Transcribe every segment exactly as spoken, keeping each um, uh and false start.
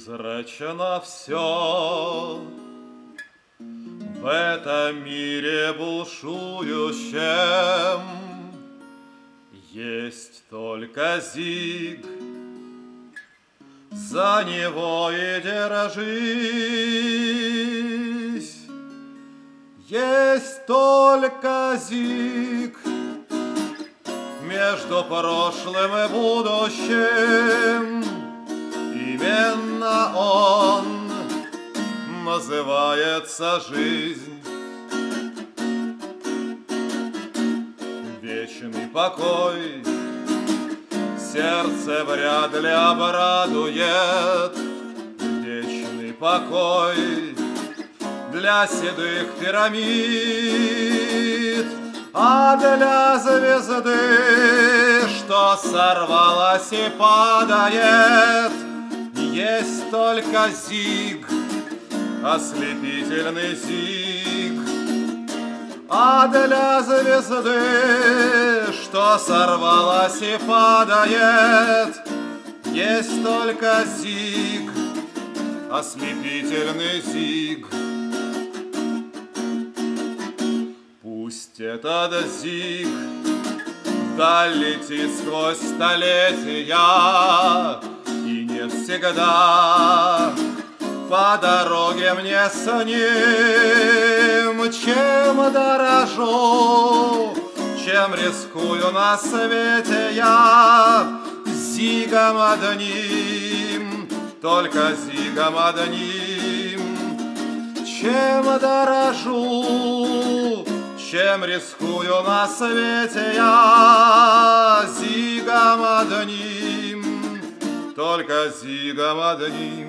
Призрачно все в этом мире бушующем, есть только Зиг, за него и держись. Есть только Зиг между прошлым и будущим. Именно он называется жизнь. Вечный покой сердце вряд ли обрадует. Вечный покой для седых пирамид, а для звезды, что сорвалась и падает, есть только Зиг, ослепительный Зиг. А для звезды, что сорвалась и падает, есть только Зиг, ослепительный Зиг. Пусть этот Зиг вдаль летит сквозь столетия, и не всегда по дороге мне с ним. Чем дорожу, чем рискую на свете я, Зигом одним, только Зигом одним. Чем дорожу, чем рискую на свете я, Зигом одним, только Зигом одним.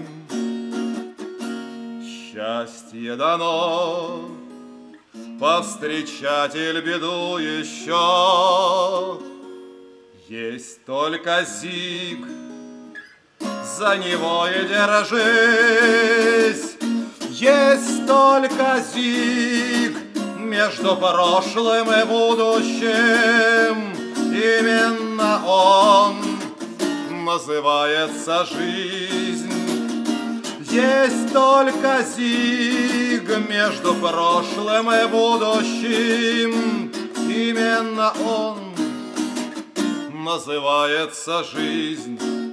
Счастье дано повстречатель беду еще, есть только Зиг, за него и держись. Есть только Зиг между прошлым и будущим. Именно он называется жизнь. Есть только Зиг между прошлым и будущим. Именно он называется жизнь.